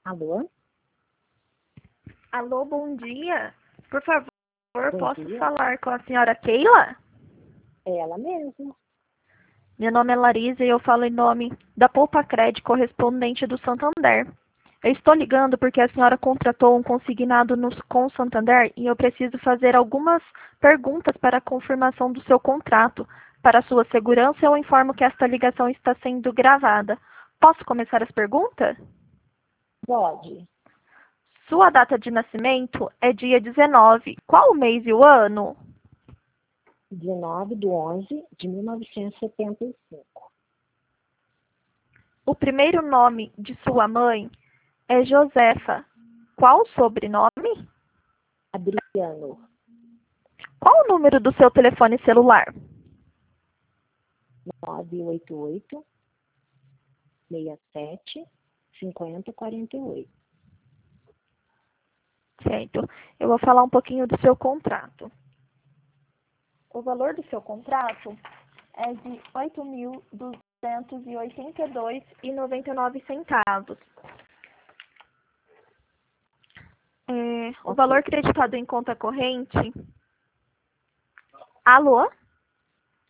Alô? Alô, bom dia. Por favor, Bom posso dia. falar com a senhora Keila? É ela mesma. Meu nome é Larisa e eu falo em nome da Poupa Cred, correspondente do Santander. Eu estou ligando porque a senhora contratou um consignado com o Santander e eu preciso fazer algumas perguntas para a confirmação do seu contrato. Para sua segurança, eu informo que esta ligação está sendo gravada. Posso começar as perguntas? Pode. Sua data de nascimento é dia 19. Qual o mês e o ano? 19/11/1975. O primeiro nome de sua mãe é Josefa. Qual o sobrenome? Adriano. Qual o número do seu telefone celular? 988-67-5048. Certo. Eu vou falar um pouquinho do seu contrato. O valor do seu contrato é de R$ 8.282,99. O valor creditado em conta corrente. Alô?